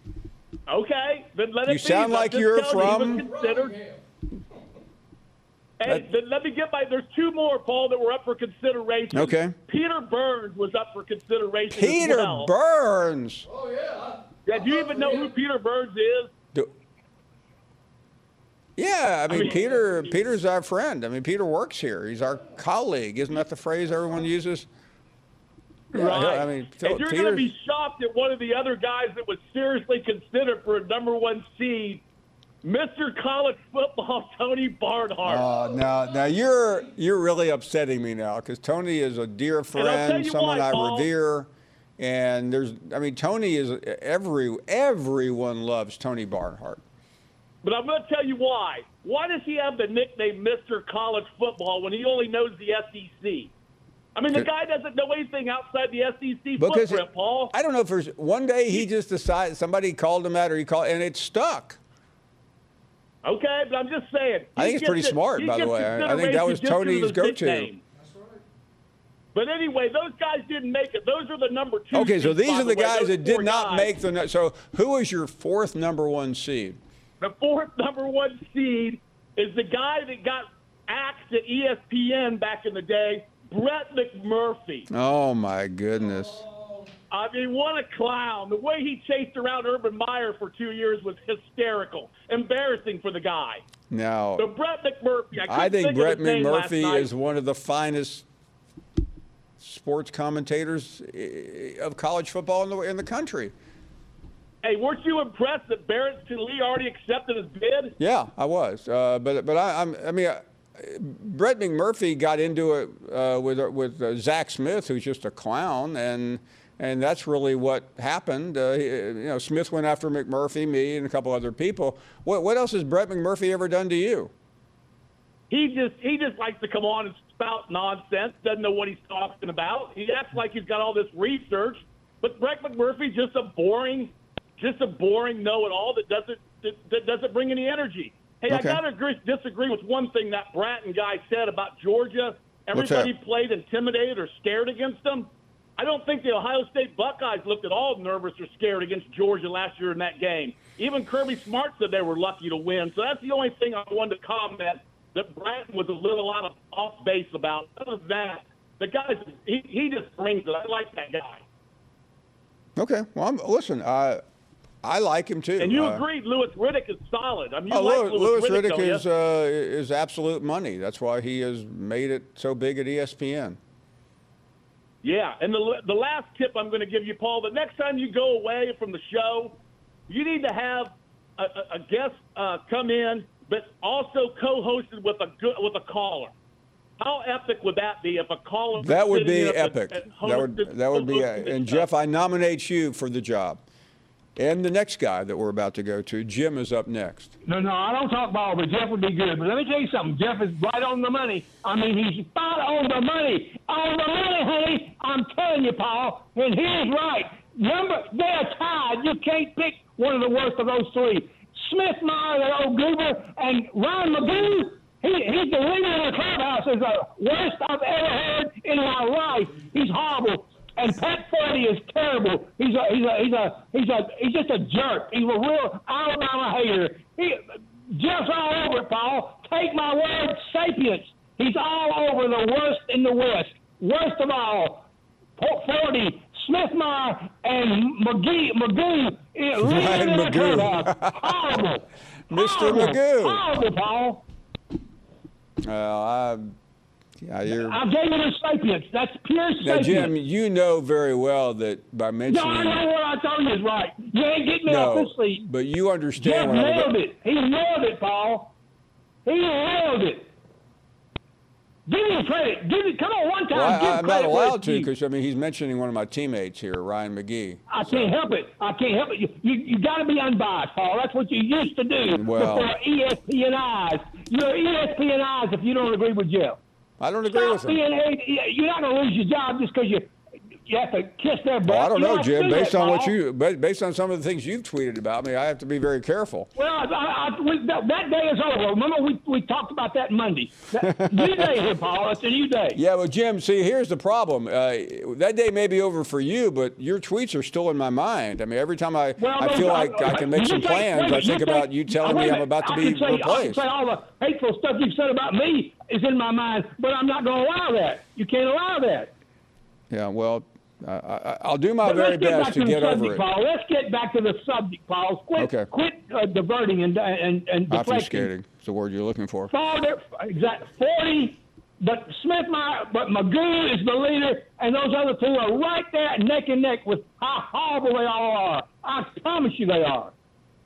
Speaker 13: Okay, then let it
Speaker 5: You
Speaker 13: be.
Speaker 5: sound
Speaker 13: I'm
Speaker 5: like
Speaker 13: just
Speaker 5: you're
Speaker 13: telling you, he
Speaker 5: from-
Speaker 13: was considered. Hey, then let me get my. There's two more, Paul, that were up for consideration.
Speaker 5: Okay.
Speaker 13: Peter Burns was up for consideration. as
Speaker 5: Peter
Speaker 13: well.
Speaker 5: Burns.
Speaker 9: Oh, yeah.
Speaker 13: Yeah, do you even know who Peter Burns is?
Speaker 5: Do- Yeah, I mean,
Speaker 13: I mean-
Speaker 5: Peter. Peter's our friend. I mean, Peter works here. He's our colleague. Isn't that the phrase everyone uses? Yeah,
Speaker 13: Right.
Speaker 5: I mean,
Speaker 13: and you're
Speaker 5: Peter-
Speaker 13: going to be shocked at one of the other guys that was seriously considered for a number one seed, Mister College Football, Tony Barnhart.
Speaker 5: Oh, now, now you're you're really upsetting me now because Tony is a dear
Speaker 13: I'll tell
Speaker 5: friend,
Speaker 13: you
Speaker 5: someone
Speaker 13: why,
Speaker 5: I
Speaker 13: Paul.
Speaker 5: revere, and there's, I mean, Tony is every everyone loves Tony Barnhart.
Speaker 13: But I'm going to tell you why. Why does he have the nickname Mister College Football when he only knows the S E C? I mean, the guy doesn't know anything outside the S E C
Speaker 5: Because
Speaker 13: footprint,
Speaker 5: it-
Speaker 13: Paul.
Speaker 5: I don't know if there's one day he just decided somebody called him out or he called and it stuck.
Speaker 13: Okay, but I'm just saying.
Speaker 5: I
Speaker 13: he
Speaker 5: think it's
Speaker 13: gets
Speaker 5: pretty
Speaker 13: it-
Speaker 5: smart,
Speaker 13: he
Speaker 5: by the
Speaker 13: gets
Speaker 5: way. I- I think that was
Speaker 13: consideration
Speaker 5: Tony's
Speaker 13: just due to his
Speaker 5: go-to.
Speaker 13: nickname. But anyway, those guys didn't make it. Those are the number two.
Speaker 5: Okay, so
Speaker 13: seeds,
Speaker 5: these
Speaker 13: by
Speaker 5: are the
Speaker 13: way,
Speaker 5: guys
Speaker 13: those
Speaker 5: that did
Speaker 13: four
Speaker 5: not
Speaker 13: guys.
Speaker 5: make the. So who was your fourth number one seed?
Speaker 13: The fourth number one seed is the guy that got axed at E S P N back in the day, Brett McMurphy.
Speaker 5: Oh my goodness!
Speaker 13: I mean, what a clown. The way he chased around Urban Meyer for two years was hysterical, embarrassing for the guy.
Speaker 5: Now,
Speaker 13: So Brett McMurphy, I, couldn't
Speaker 5: I think
Speaker 13: think
Speaker 5: Brett
Speaker 13: of his name last
Speaker 5: McMurphy
Speaker 13: night.
Speaker 5: is one of the finest sports commentators eh, of college football in the in the country.
Speaker 13: Hey, weren't you impressed that Barrett Lee already accepted his bid?
Speaker 5: Yeah, I was, uh, but but I, I'm I mean, uh, Brett McMurphy got into it uh, with with uh, Zach Smith, who's just a clown, and and that's really what happened. Uh, he, you know, Smith went after McMurphy, me, and a couple other people. What what else has Brett McMurphy ever done to you?
Speaker 13: He just he just likes to come on and spout nonsense. Doesn't know what he's talking about. He acts like he's got all this research, but Brett McMurphy's just a boring, just a boring know-it-all that doesn't that, that doesn't bring any energy. Hey,
Speaker 5: Okay.
Speaker 13: I gotta agree, disagree with one thing that Bratton guy said about Georgia.
Speaker 5: What's that?
Speaker 13: Everybody played intimidated or scared against them. I don't think the Ohio State Buckeyes looked at all nervous or scared against Georgia last year in that game. Even Kirby Smart said they were lucky to win. So that's the only thing I wanted to comment that Bratton was a little out of off base about. Other than that, the guy, he, he just brings it. I like that guy.
Speaker 5: Okay. Well, I'm, listen, I I like him too.
Speaker 13: And you
Speaker 5: uh,
Speaker 13: agreed Louis Riddick is solid. I mean, you
Speaker 5: oh,
Speaker 13: like
Speaker 5: Louis,
Speaker 13: Louis,
Speaker 5: Louis
Speaker 13: Riddick,
Speaker 5: Riddick
Speaker 13: don't
Speaker 5: is
Speaker 13: you?
Speaker 5: uh, is absolute money. That's why he has made it so big at E S P N.
Speaker 13: Yeah, and the the last tip I'm going to give you, Paul, the next time you go away from the show, you need to have a, a, a guest uh, come in, but also co-hosted with a good, with a caller. How epic would that be if a caller?
Speaker 5: That would be
Speaker 13: sitting in
Speaker 5: epic.
Speaker 13: and
Speaker 5: That would
Speaker 13: hosted-
Speaker 5: that would be.
Speaker 13: hosted the
Speaker 5: And
Speaker 13: show?
Speaker 5: Jeff, I nominate you for the job. And the next guy that we're about to go to, Jim, is up next.
Speaker 14: No, no, I don't talk ball, but Jeff would be good. But let me tell you something. Jeff is right on the money. I mean, he's spot on the money. On the money, honey. I'm telling you, Paul. And he's right. Number, they're tied. You can't pick one of the worst of those three. Smith Meyer, that old goober, and Ryan McGee, he, he's the leader in the clubhouse. Is the worst I've ever heard in my life. He's horrible. And Pat Forty is terrible. He's a he's a he's a he's a he's just a jerk. He's a real Alabama hater. He Jeff's all over it, Paul. Take my word, sapience. He's all over the worst in the West. Worst of all, Forty, Smithmeyer, and McGee McGee.
Speaker 5: Ryan
Speaker 14: in the
Speaker 5: Magoo.
Speaker 14: clubhouse. Horrible.
Speaker 5: Mister
Speaker 14: Horrible.
Speaker 5: Magoo.
Speaker 14: Horrible, Paul.
Speaker 5: Well, I, yeah, you're.
Speaker 14: I gave you the sapience. That's pure sapience.
Speaker 5: Now, Jim, you know very well that by
Speaker 14: No,
Speaker 5: mentioning.
Speaker 14: I know what I told you is right. You ain't getting me off
Speaker 5: No,
Speaker 14: this seat.
Speaker 5: but you
Speaker 14: Jeff
Speaker 5: understand what I'm
Speaker 14: nailed
Speaker 5: about.
Speaker 14: it. He nailed it, Paul. He nailed it. Give him credit. Give it. Come on, one time.
Speaker 5: Well,
Speaker 14: give
Speaker 5: I, I'm
Speaker 14: credit
Speaker 5: not
Speaker 14: where
Speaker 5: allowed
Speaker 14: it's
Speaker 5: to
Speaker 14: due.
Speaker 5: because I mean he's mentioning one of my teammates here, Ryan McGee.
Speaker 14: I can't help it. I can't help it. You you, you got to be unbiased, Paul. That's what you used to do
Speaker 5: Well-
Speaker 14: before E S P N eyes. You're E S P N eyes if you don't agree with Jeff.
Speaker 5: I don't agree
Speaker 14: Stop
Speaker 5: with him.
Speaker 14: being a, you're not going to lose your job just because you you have to kiss their butt.
Speaker 5: Well, I don't
Speaker 14: You
Speaker 5: know,
Speaker 14: have to
Speaker 5: Jim.
Speaker 14: do
Speaker 5: Based
Speaker 14: that,
Speaker 5: on what
Speaker 14: Paul.
Speaker 5: you, ba- based on some of the things you've tweeted about me, I have to be very careful.
Speaker 14: Well, I, I, I, we, that, that day is over. Remember, we, we talked about that Monday. That, new day here, Paul. It's a new day.
Speaker 5: Yeah, well, Jim, see, here's the problem. Uh, that day may be over for you, but your tweets are still in my mind. I mean, every time I,
Speaker 14: Well,
Speaker 5: I
Speaker 14: those-
Speaker 5: feel like I can make
Speaker 14: you
Speaker 5: some
Speaker 14: say-
Speaker 5: plans,
Speaker 14: wait a
Speaker 5: I
Speaker 14: minute,
Speaker 5: think
Speaker 14: you
Speaker 5: about
Speaker 14: say-
Speaker 5: you telling
Speaker 14: wait
Speaker 5: me
Speaker 14: a
Speaker 5: I'm
Speaker 14: minute.
Speaker 5: about to
Speaker 14: I
Speaker 5: be
Speaker 14: can say, I can
Speaker 5: replaced.
Speaker 14: say all the hateful stuff you've said about me is in my mind, but I'm not going to allow that. You can't allow that.
Speaker 5: Yeah, well, I, I, I'll do my
Speaker 14: But
Speaker 5: very
Speaker 14: let's get
Speaker 5: best
Speaker 14: back
Speaker 5: to
Speaker 14: the
Speaker 5: get over
Speaker 14: subject,
Speaker 5: it.
Speaker 14: Paul. Let's get back to the subject, Paul. Quit,
Speaker 5: Okay.
Speaker 14: quit uh, diverting and and and deflecting.
Speaker 5: Obfuscating is the word you're looking for.
Speaker 14: Father, exact forty, but Smith, my, but Magoo is the leader, and those other two are right there neck and neck with how horrible they all are. I promise you they are.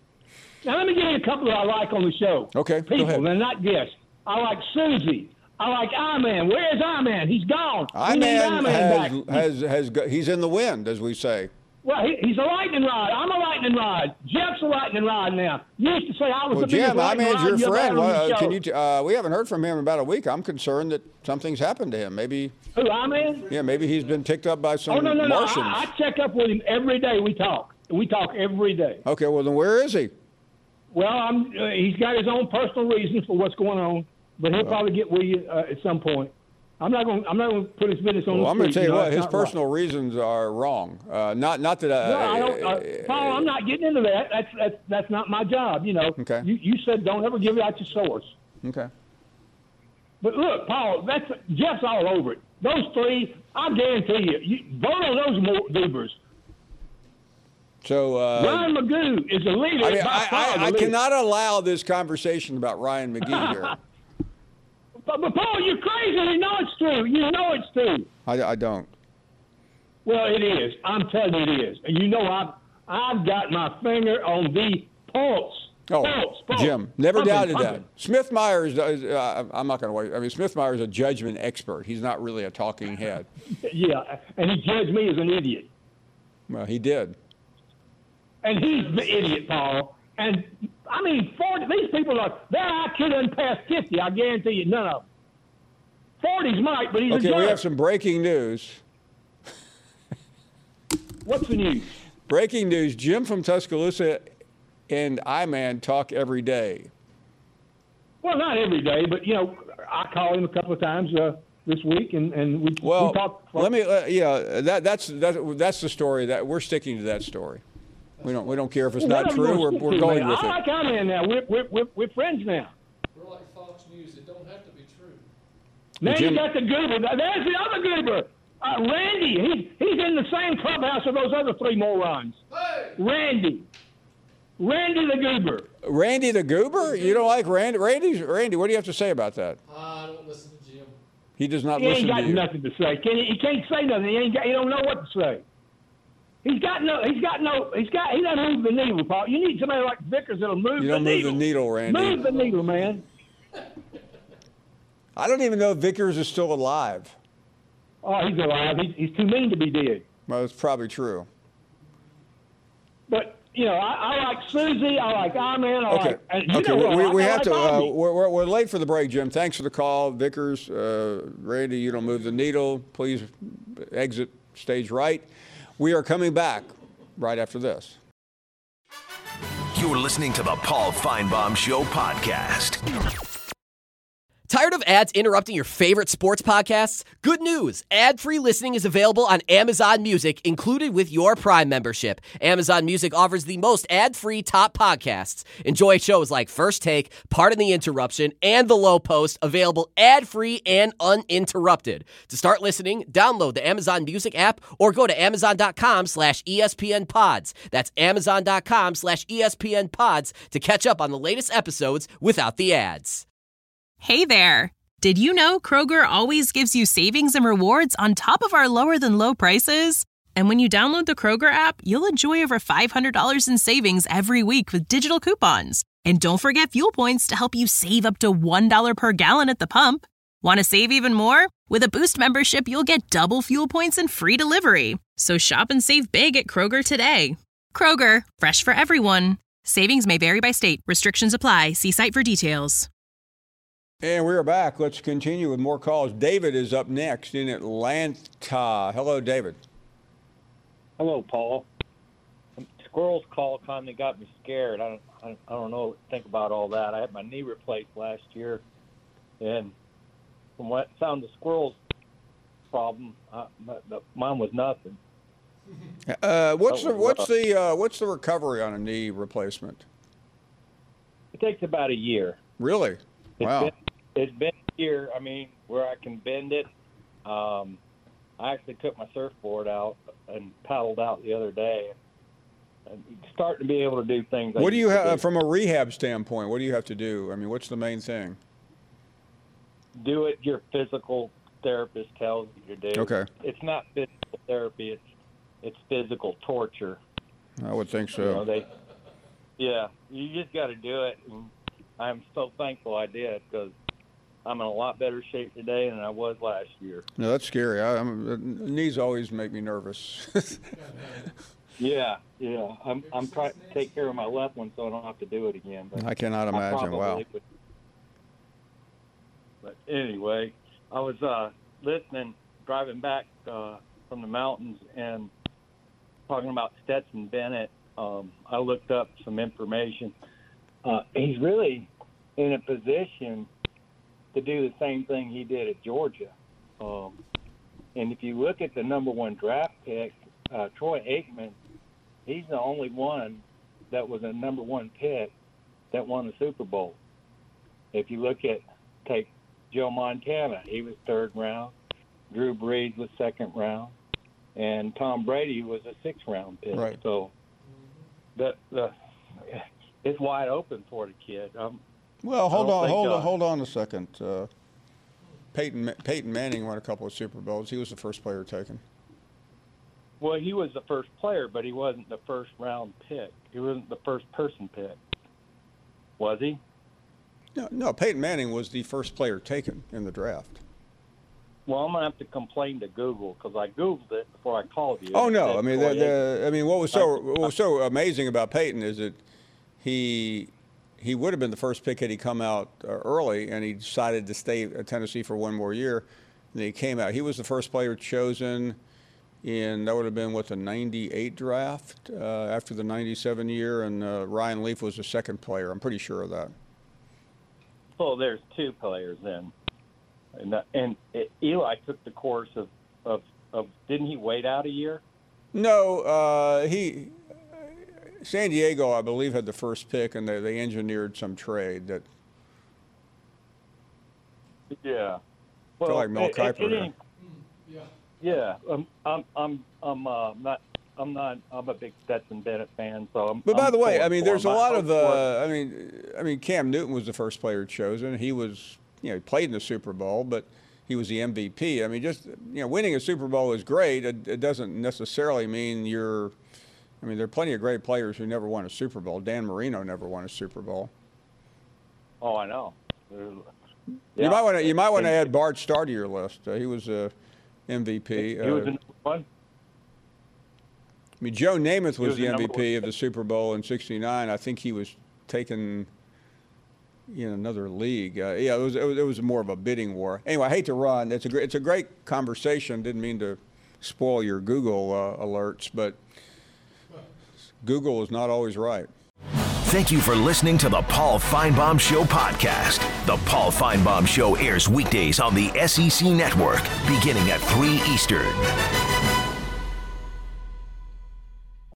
Speaker 14: Now let me give you a couple that I like on the show.
Speaker 5: Okay, go
Speaker 14: people,
Speaker 5: ahead.
Speaker 14: they're not guests. I like Susie. I like I-Man. Where's I-Man? He's gone. We need
Speaker 5: I-Man
Speaker 14: I-Man back.
Speaker 5: has, has, has, got- he's in the wind, as we say.
Speaker 14: Well, he, he's a lightning rod. I'm a lightning rod. Jeff's a lightning rod now. You used to say I was
Speaker 5: Well,
Speaker 14: the biggest
Speaker 5: Jim,
Speaker 14: lightning
Speaker 5: I-Man's
Speaker 14: rod
Speaker 5: your
Speaker 14: you ever had
Speaker 5: friend.
Speaker 14: on the
Speaker 5: Well, uh,
Speaker 14: show.
Speaker 5: can you? T- uh, we haven't heard from him in about a week. I'm concerned that something's happened to him. Maybe.
Speaker 14: Who, I-Man?
Speaker 5: Yeah, maybe he's been picked up by some
Speaker 14: Oh, no, no, no.
Speaker 5: Martians.
Speaker 14: I, I check up with him every day. We talk. We talk every day.
Speaker 5: Okay, well then where is he?
Speaker 14: Well, I'm, uh, he's got his own personal reasons for what's going on, but he'll probably get with you uh, at some point. I'm not going. I'm not going to put his business on
Speaker 5: Well,
Speaker 14: the
Speaker 5: I'm going
Speaker 14: street.
Speaker 5: to tell you
Speaker 14: know,
Speaker 5: what.
Speaker 14: that's
Speaker 5: His
Speaker 14: not right.
Speaker 5: personal reasons are wrong. Uh, not, not that. I,
Speaker 14: No, I don't. Uh, Paul, I'm not getting into that. That's that's that's not my job. You know.
Speaker 5: Okay.
Speaker 14: You you said don't ever give out your source.
Speaker 5: Okay.
Speaker 14: But look, Paul, that's Jeff's all over it. Those three, I guarantee you, you vote on those mo- goobers.
Speaker 5: So. Uh,
Speaker 14: Ryan Magoo is the leader.
Speaker 5: I mean,
Speaker 14: by
Speaker 5: I,
Speaker 14: far
Speaker 5: I,
Speaker 14: the
Speaker 5: I
Speaker 14: leader.
Speaker 5: cannot allow this conversation about Ryan McGee here.
Speaker 14: But, but Paul, you're crazy. You know it's true. You know it's true.
Speaker 5: I, I don't.
Speaker 14: Well, it is. I'm telling you, it is. And you know, I've I've got my finger on the pulse.
Speaker 5: Oh,
Speaker 14: pulse, pulse.
Speaker 5: Jim, never
Speaker 14: Pumping,
Speaker 5: doubted
Speaker 14: pumping.
Speaker 5: that. Smith Myers, is, uh, I'm not going to wait. I mean, Smith Myers is a judgment expert. He's not really a talking head.
Speaker 14: Yeah, and he judged me as an idiot.
Speaker 5: Well, he did.
Speaker 14: And he's the idiot, Paul. And I mean, forty. These people are their I Q doesn't pass fifty. I guarantee you, none of them. Forties might, but he's a
Speaker 5: Okay,
Speaker 14: jerk.
Speaker 5: we have some breaking news.
Speaker 14: What's the news?
Speaker 5: Breaking news: Jim from Tuscaloosa and I-Man talk every day.
Speaker 14: Well, not every day, but you know, I call him a couple of times uh, this week, and and we,
Speaker 5: Well,
Speaker 14: we talk.
Speaker 5: let me. Uh, yeah, that that's that, that's the story. That we're sticking to that story. We don't we don't care if it's
Speaker 14: Well,
Speaker 5: not
Speaker 14: whatever
Speaker 5: true.
Speaker 14: you
Speaker 5: We're
Speaker 14: want to
Speaker 5: we're
Speaker 14: stick to,
Speaker 5: going
Speaker 14: man.
Speaker 5: with
Speaker 14: I
Speaker 5: it.
Speaker 14: like our man now. We're, we're, we're, we're friends now.
Speaker 9: We're like Fox News. It don't have to be true.
Speaker 14: Now
Speaker 5: Jim-
Speaker 14: you got the goober. Now, there's the other goober. Uh, Randy, he's he's in the same clubhouse with those other three morons. Hey. Randy, Randy the Goober.
Speaker 5: Randy the Goober? You don't like Randy? Randy, Randy, what do you have to say about that?
Speaker 9: Uh, I don't listen to Jim.
Speaker 5: He does not
Speaker 14: he
Speaker 5: listen
Speaker 14: ain't got
Speaker 5: to you.
Speaker 14: nothing to say. Can he, he can't say nothing. He ain't got. He don't know what to say. He's got no. He's got no. He's got. He doesn't move the needle, Paul. You need somebody like Vickers that'll move
Speaker 5: You
Speaker 14: the
Speaker 5: don't move
Speaker 14: needle.
Speaker 5: the needle, Randy.
Speaker 14: Move the needle, man.
Speaker 5: I don't even know if Vickers is still alive.
Speaker 14: Oh, he's alive. He's, he's too mean to be dead.
Speaker 5: Well, that's probably true.
Speaker 14: But you know, I, I like Susie. I like Iman. I
Speaker 5: Okay.
Speaker 14: like. And you
Speaker 5: okay.
Speaker 14: know what?
Speaker 5: We, we
Speaker 14: I
Speaker 5: have
Speaker 14: like
Speaker 5: to. Uh,
Speaker 14: Omni.
Speaker 5: we're, we're, we're late for the break, Jim. Thanks for the call, Vickers. Uh, Randy, you don't move the needle. Please exit stage right. We are coming back right after this.
Speaker 4: You're listening to the Paul Feinbaum Show podcast.
Speaker 15: Tired of ads interrupting your favorite sports podcasts? Good news! Ad-free listening is available on Amazon Music, included with your Prime membership. Amazon Music offers the most ad-free top podcasts. Enjoy shows like First Take, Pardon the Interruption, and The Low Post, available ad-free and uninterrupted. To start listening, download the Amazon Music app or go to amazon.com slash ESPN pods. That's amazon.com slash ESPN pods to catch up on the latest episodes without the ads.
Speaker 16: Hey there! Did you know Kroger always gives you savings and rewards on top of our lower-than-low prices? And when you download the Kroger app, you'll enjoy over five hundred dollars in savings every week with digital coupons. And don't forget fuel points to help you save up to one dollar per gallon at the pump. Want to save even more? With a Boost membership, you'll get double fuel points and free delivery. So shop and save big at Kroger today. Kroger, fresh for everyone. Savings may vary by state. Restrictions apply. See site for details.
Speaker 5: And we are back. Let's continue with more calls. David is up next in Atlanta. Hello, David.
Speaker 17: Hello, Paul. Squirrel's call kind of got me scared. I don't, I don't, I don't know what to think about all that. I had my knee replaced last year, and from what sound the squirrel's problem, uh, mine was nothing.
Speaker 5: Uh, what's the what's the uh, what's the recovery on a knee replacement?
Speaker 17: It takes about a year.
Speaker 5: Really? Wow.
Speaker 17: It's been, it's been a year, I mean, where I can bend it. Um, I actually took my surfboard out and paddled out the other day. And starting to be able to do things.
Speaker 5: What do you have, from a rehab standpoint, what do you have to do? I mean, what's the main thing?
Speaker 17: Do it your physical therapist tells you to do.
Speaker 5: Okay.
Speaker 17: It's not physical therapy, it's it's physical torture.
Speaker 5: I would think so.
Speaker 17: You know, they, yeah, you just got to do it. And I'm so thankful I did because I'm in a lot better shape today than I was last year.
Speaker 5: No, that's scary. I, I'm, knees always make me nervous.
Speaker 17: yeah, yeah. I'm I'm trying to take care of my left one so I don't have to do it again. But
Speaker 5: I cannot imagine.
Speaker 17: I
Speaker 5: Wow.
Speaker 17: would. But anyway, I was uh, listening, driving back uh, from the mountains and talking about Stetson Bennett. Um, I looked up some information. Uh, he's really in a position to do the same thing he did at Georgia. Um, and if you look at the number one draft pick, uh, Troy Aikman, he's the only one that was a number one pick that won the Super Bowl. If you look at, take Joe Montana, he was third round. Drew Brees was second round. And Tom Brady was a sixth round pick.
Speaker 5: Right.
Speaker 17: So the, the, it's wide open for the kid. Um,
Speaker 5: Well, hold on,
Speaker 17: think,
Speaker 5: hold
Speaker 17: uh,
Speaker 5: on, hold on a second. Uh, Peyton Peyton Manning won a couple of Super Bowls. He was the first player taken.
Speaker 17: Well, he was the first player, but he wasn't the first round pick. He wasn't the first person pick, was he?
Speaker 5: No, no. Peyton Manning was the first player taken in the draft.
Speaker 17: Well, I'm gonna have to complain to Google because I Googled it before I called you.
Speaker 5: Oh no!
Speaker 17: It
Speaker 5: I mean,
Speaker 17: said
Speaker 5: the, the, I mean, what was so what was so amazing about Peyton is that he he would have been the first pick had he come out uh, early, and he decided to stay at Tennessee for one more year. And he came out. He was the first player chosen in that would have been what the ninety-eight draft uh, after the ninety-seven year, and uh, Ryan Leaf was the second player. I'm pretty sure of that.
Speaker 17: Well, there's two players then, and uh, and it, Eli took the course of, of of didn't he wait out a year?
Speaker 5: No, uh, he San Diego, I believe, had the first pick, and they, they engineered some trade that.
Speaker 17: Yeah.
Speaker 5: I feel like Mel
Speaker 17: it,
Speaker 5: Kiper
Speaker 17: it, it
Speaker 5: here.
Speaker 17: ain't, Yeah, um, I'm I'm I'm uh, not I'm not I'm a big Stetson Bennett fan, so I'm.
Speaker 5: But by
Speaker 17: I'm
Speaker 5: the way,
Speaker 17: pulling
Speaker 5: I mean,
Speaker 17: for
Speaker 5: there's a
Speaker 17: him. I
Speaker 5: lot
Speaker 17: hope
Speaker 5: of
Speaker 17: for-
Speaker 5: uh, I mean, I mean, Cam Newton was the first player chosen. He was, you know, he played in the Super Bowl, but he was the M V P. I mean, just you know, winning a Super Bowl is great. It, it doesn't necessarily mean you're. I mean, there are plenty of great players who never won a Super Bowl. Dan Marino never won a Super Bowl.
Speaker 17: Oh, I know.
Speaker 5: You
Speaker 17: Yeah.
Speaker 5: might want to. You might want to add Bart Starr to your list. Uh, he was a M V P.
Speaker 17: He was
Speaker 5: Uh,
Speaker 17: the number one.
Speaker 5: I mean, Joe Namath was,
Speaker 17: was
Speaker 5: the
Speaker 17: the
Speaker 5: M V
Speaker 17: number
Speaker 5: P of the Super Bowl in sixty-nine. I think he was taken in another league. Uh, yeah, it was, it was it was more of a bidding war. Anyway, I hate to run. It's a great, it's a great conversation. Didn't mean to spoil your Google uh, alerts, but Google is not always right.
Speaker 4: Thank you for listening to the Paul Feinbaum Show podcast. The Paul Feinbaum Show airs weekdays on the S E C Network, beginning at three Eastern.